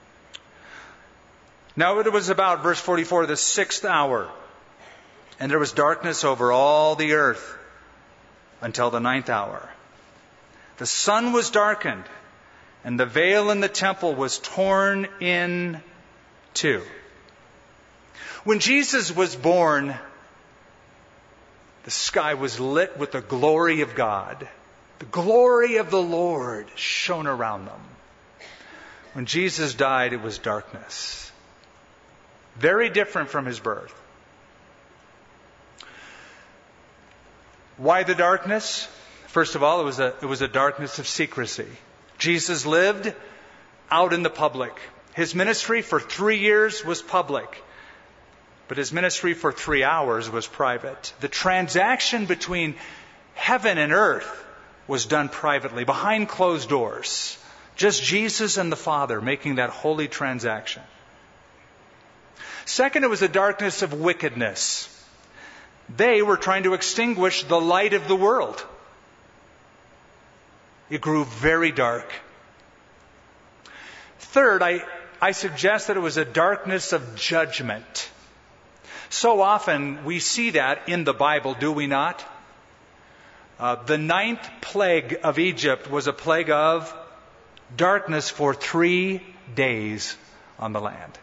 Now it was about, verse 44, the 6th hour, and there was darkness over all the earth until the 9th hour. The sun was darkened, and the veil in the temple was torn in two. When Jesus was born, the sky was lit with the glory of God. The glory of the Lord shone around them. When Jesus died, it was darkness. Very different from his birth. Why the darkness? First of all, it was a darkness of secrecy. Jesus lived out in the public. His ministry for 3 years was public. But his ministry for 3 hours was private. The transaction between heaven and earth was done privately, behind closed doors. Just Jesus and the Father making that holy transaction. Second, it was a darkness of wickedness. They were trying to extinguish the light of the world. It grew very dark. Third, I suggest that it was a darkness of judgment. So often we see that in the Bible, do we not? The 9th plague of Egypt was a plague of darkness for 3 days on the land.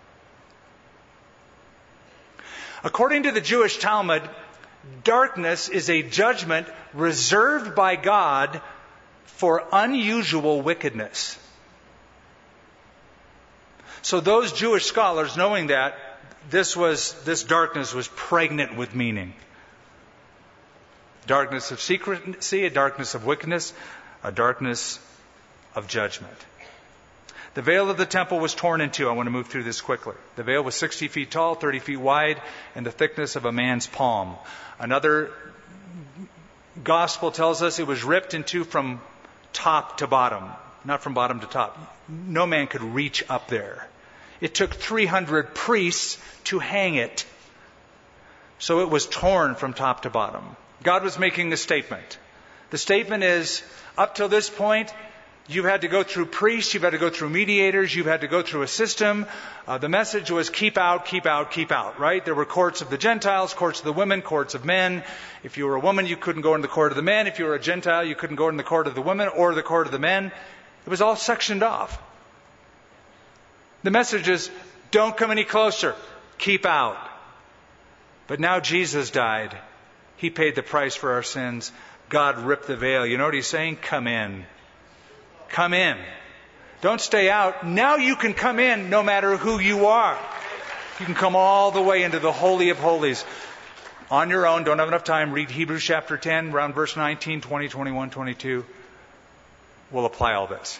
According to the Jewish Talmud, darkness is a judgment reserved by God for unusual wickedness. So those Jewish scholars, knowing that, this darkness was pregnant with meaning. Darkness of secrecy, a darkness of wickedness, a darkness of judgment. The veil of the temple was torn in two. I want to move through this quickly. The veil was 60 feet tall, 30 feet wide, and the thickness of a man's palm. Another gospel tells us it was ripped in two from top to bottom, not from bottom to top. No man could reach up there. It took 300 priests to hang it. So it was torn from top to bottom. God was making a statement. The statement is, up till this point, you've had to go through priests, you've had to go through mediators, you've had to go through a system. The message was keep out, keep out, keep out, right? There were courts of the Gentiles, courts of the women, courts of men. If you were a woman, you couldn't go into the court of the men. If you were a Gentile, you couldn't go in the court of the women or the court of the men. It was all sectioned off. The message is, don't come any closer. Keep out. But now Jesus died. He paid the price for our sins. God ripped the veil. You know what he's saying? Come in. Come in. Don't stay out. Now you can come in no matter who you are. You can come all the way into the Holy of Holies. On your own, don't have enough time. Read Hebrews chapter 10, around verse 19, 20, 21, 22. We'll apply all this.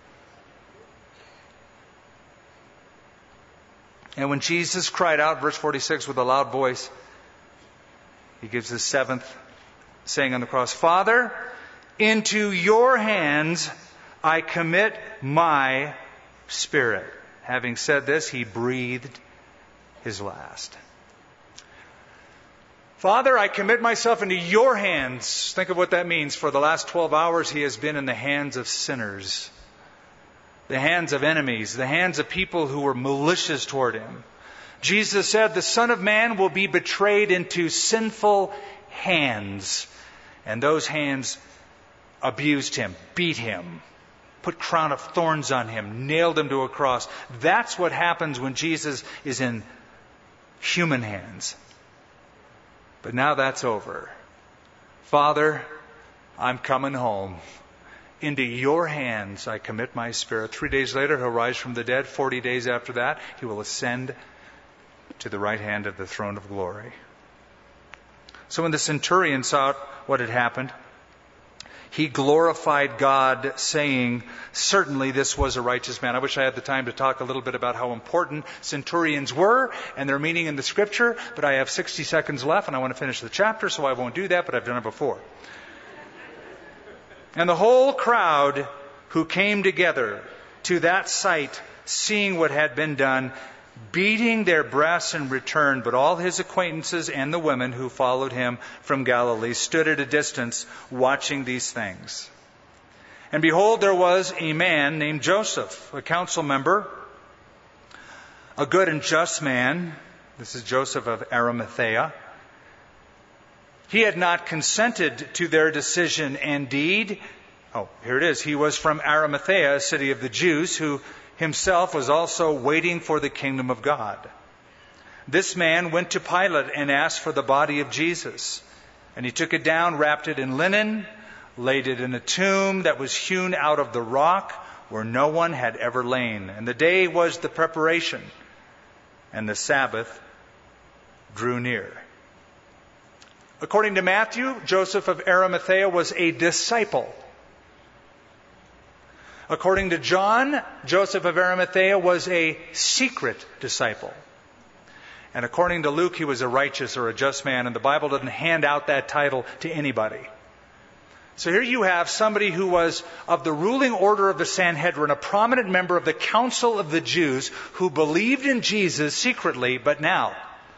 And when Jesus cried out, verse 46, with a loud voice, he gives the 7th saying on the cross, Father, into your hands I commit my spirit. Having said this, he breathed his last. Father, I commit myself into your hands. Think of what that means. For the last 12 hours, he has been in the hands of sinners, the hands of enemies, the hands of people who were malicious toward him. Jesus said, the Son of Man will be betrayed into sinful hands. And those hands abused him, beat him, put crown of thorns on him, nailed him to a cross. That's what happens when Jesus is in human hands. But now that's over. Father, I'm coming home. into your hands I commit my spirit. 3 days later, he'll rise from the dead. 40 days after that, he will ascend to the right hand of the throne of glory. So when the centurion saw what had happened, he glorified God, saying, certainly this was a righteous man. I wish I had the time to talk a little bit about how important centurions were and their meaning in the Scripture, but I have 60 seconds left and I want to finish the chapter, so I won't do that, but I've done it before. And the whole crowd who came together to that sight, seeing what had been done, beating their breasts in return, but all his acquaintances and the women who followed him from Galilee stood at a distance watching these things. And behold, there was a man named Joseph, a council member, a good and just man. This is Joseph of Arimathea. He had not consented to their decision and deed. Oh, here it is. He was from Arimathea, a city of the Jews, who himself was also waiting for the kingdom of God. This man went to Pilate and asked for the body of Jesus. And he took it down, wrapped it in linen, laid it in a tomb that was hewn out of the rock where no one had ever lain. And the day was the preparation, and the Sabbath drew near. According to Matthew, Joseph of Arimathea was a disciple. According to John, Joseph of Arimathea was a secret disciple. And according to Luke, he was a righteous or a just man, and the Bible doesn't hand out that title to anybody. So here you have somebody who was of the ruling order of the Sanhedrin, a prominent member of the Council of the Jews, who believed in Jesus secretly, but now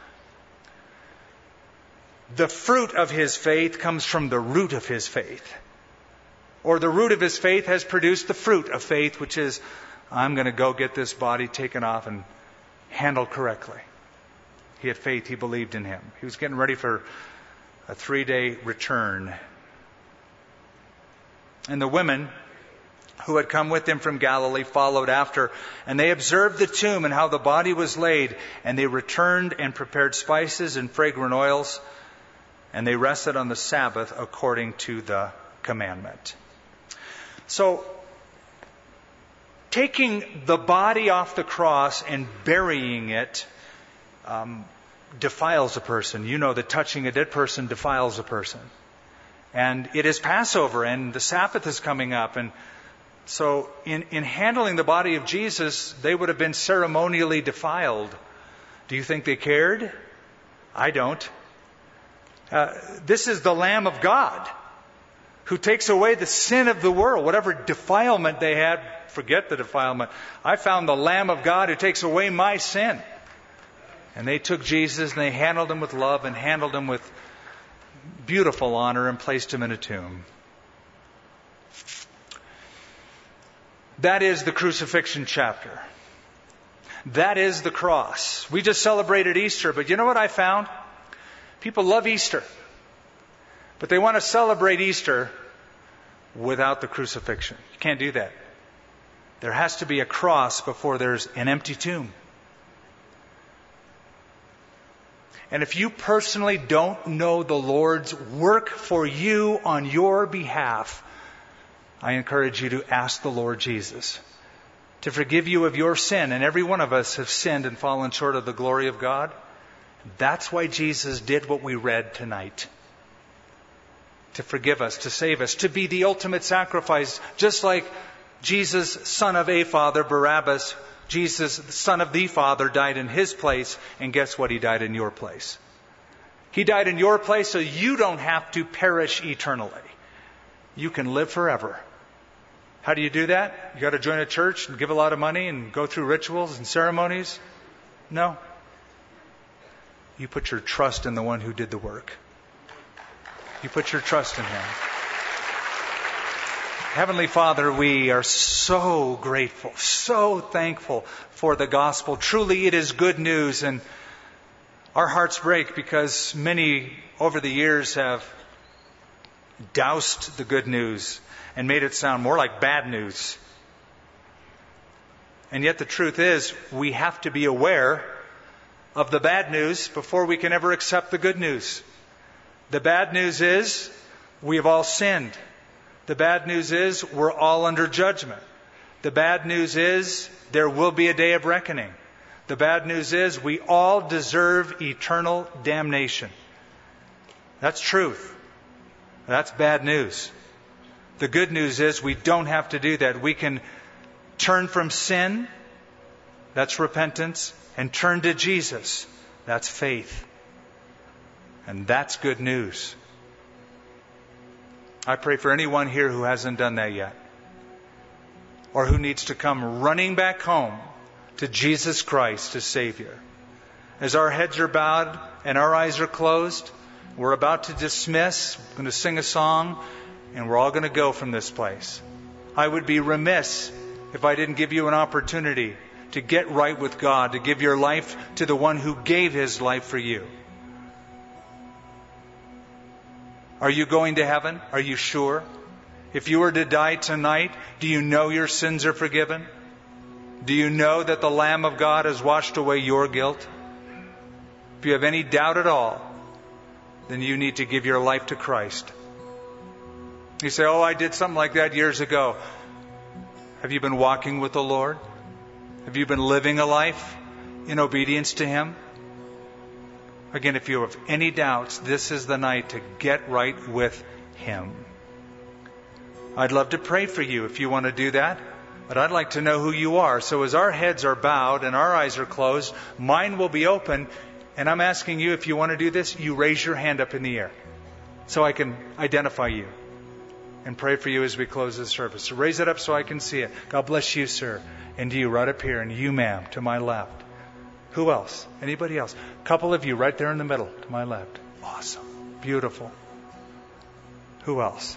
the fruit of his faith comes from the root of his faith. Or the root of his faith has produced the fruit of faith, which is, I'm going to go get this body taken off and handled correctly. He had faith. He believed in him. He was getting ready for a 3-day return. And the women who had come with him from Galilee followed after, and they observed the tomb and how the body was laid, and they returned and prepared spices and fragrant oils, and they rested on the Sabbath according to the commandment. So, taking the body off the cross and burying it defiles a person. You know that touching a dead person defiles a person. And it is Passover, and the Sabbath is coming up. And so in handling the body of Jesus, they would have been ceremonially defiled. Do you think they cared? I don't. This is the Lamb of God who takes away the sin of the world. Whatever defilement they had, forget the defilement. I found the Lamb of God who takes away my sin. And they took Jesus and they handled him with love and handled him with beautiful honor and placed him in a tomb. That is the crucifixion chapter. That is the cross. We just celebrated Easter, but you know what I found? People love Easter, but they want to celebrate Easter without the crucifixion. You can't do that. There has to be a cross before there's an empty tomb. And if you personally don't know the Lord's work for you on your behalf, I encourage you to ask the Lord Jesus to forgive you of your sin. And every one of us have sinned and fallen short of the glory of God. That's why Jesus did what we read tonight. To forgive us, to save us, to be the ultimate sacrifice. Just like Jesus, son of a father, Barabbas, Jesus, the son of the Father, died in his place. And guess what? He died in your place. He died in your place so you don't have to perish eternally. You can live forever. How do you do that? You got to join a church and give a lot of money and go through rituals and ceremonies? No. You put your trust in the one who did the work. You put your trust in him. Heavenly Father, we are so grateful, so thankful for the gospel. Truly, it is good news, and our hearts break because many over the years have doused the good news and made it sound more like bad news. And yet the truth is, we have to be aware of the bad news before we can ever accept the good news. The bad news is, we have all sinned. The bad news is we're all under judgment. The bad news is there will be a day of reckoning. The bad news is we all deserve eternal damnation. That's truth. That's bad news. The good news is we don't have to do that. We can turn from sin, that's repentance, and turn to Jesus, that's faith. And that's good news. I pray for anyone here who hasn't done that yet, or who needs to come running back home to Jesus Christ as Savior. As our heads are bowed and our eyes are closed, we're about to dismiss. We're going to sing a song, and we're all going to go from this place. I would be remiss if I didn't give you an opportunity to get right with God, to give your life to the one who gave His life for you. Are you going to heaven? Are you sure? If you were to die tonight, do you know your sins are forgiven? Do you know that the Lamb of God has washed away your guilt? If you have any doubt at all, then you need to give your life to Christ. You say, oh, I did something like that years ago. Have you been walking with the Lord? Have you been living a life in obedience to Him? Again, if you have any doubts, this is the night to get right with Him. I'd love to pray for you if you want to do that, but I'd like to know who you are. So as our heads are bowed and our eyes are closed, mine will be open, and I'm asking you, if you want to do this, you raise your hand up in the air so I can identify you and pray for you as we close the service. So raise it up so I can see it. God bless you, sir. And you right up here, and you, ma'am, to my left. Who else? Anybody else? A couple of you right there in the middle, to my left. Awesome. Beautiful. Who else?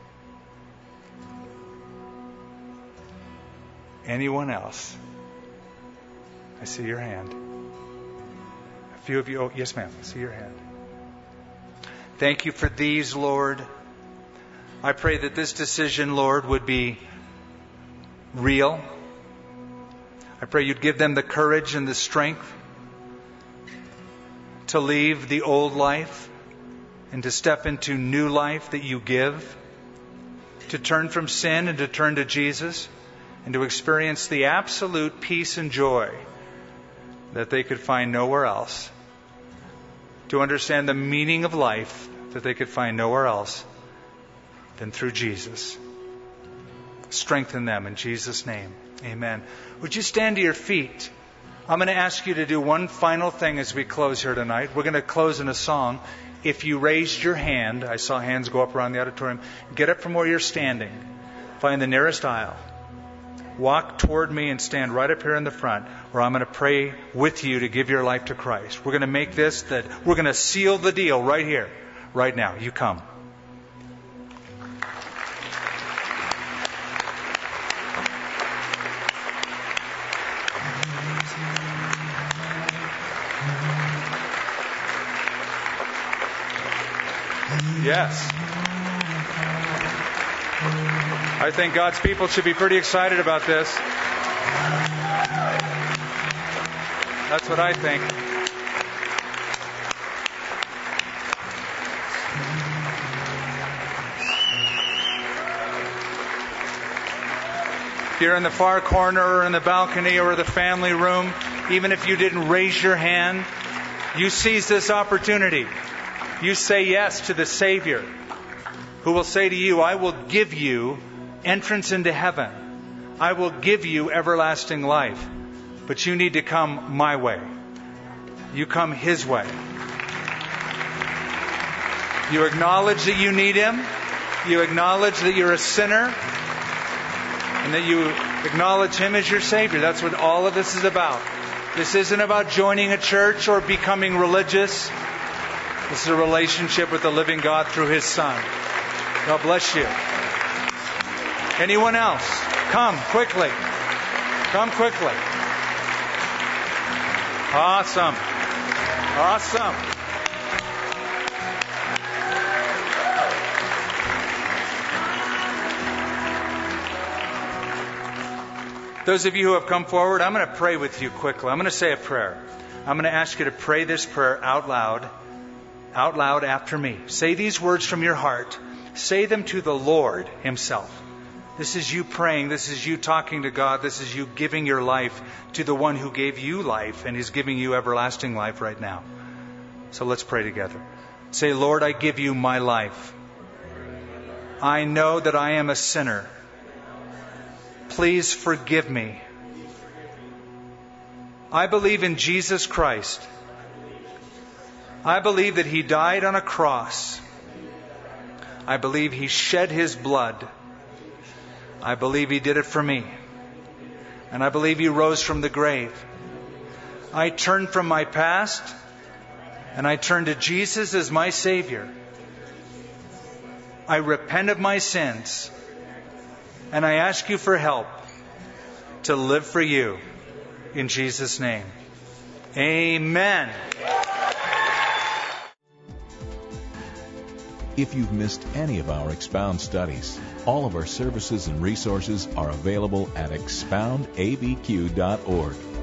Anyone else? I see your hand. A few of you. Oh, yes, ma'am. I see your hand. Thank you for these, Lord. I pray that this decision, Lord, would be real. I pray you'd give them the courage and the strength to leave the old life and to step into new life that you give, to turn from sin and to turn to Jesus, and to experience the absolute peace and joy that they could find nowhere else, to understand the meaning of life that they could find nowhere else than through Jesus. Strengthen them in Jesus' name. Amen. Would you stand to your feet? I'm going to ask you to do one final thing as we close here tonight. We're going to close in a song. If you raised your hand, I saw hands go up around the auditorium, get up from where you're standing. Find the nearest aisle. Walk toward me and stand right up here in the front, where I'm going to pray with you to give your life to Christ. We're going to make this that we're going to seal the deal right here, right now. You come. Yes. I think God's people should be pretty excited about this. That's what I think. If you're in the far corner or in the balcony or the family room, even if you didn't raise your hand, you seize this opportunity. You say yes to the Savior, who will say to you, I will give you entrance into heaven. I will give you everlasting life. But you need to come my way. You come His way. You acknowledge that you need Him. You acknowledge that you're a sinner. And that you acknowledge Him as your Savior. That's what all of this is about. This isn't about joining a church or becoming religious. This is a relationship with the living God through His Son. God bless you. Anyone else? Come quickly. Come quickly. Awesome. Awesome. Those of you who have come forward, I'm going to pray with you quickly. I'm going to say a prayer. I'm going to ask you to pray this prayer out loud after me. Say these words from your heart. say them to the Lord Himself. This is you praying. This is you talking to God. This is you giving your life to the one who gave you life and is giving you everlasting life right now. So let's pray together. Say, Lord, I give you my life. I know that I am a sinner. Please forgive me. I believe in Jesus Christ. I believe that He died on a cross. I believe He shed His blood. I believe He did it for me. And I believe He rose from the grave. I turn from my past and I turn to Jesus as my Savior. I repent of my sins and I ask you for help to live for you. In Jesus' name. Amen. If you've missed any of our Expound studies, all of our services and resources are available at expoundabq.org.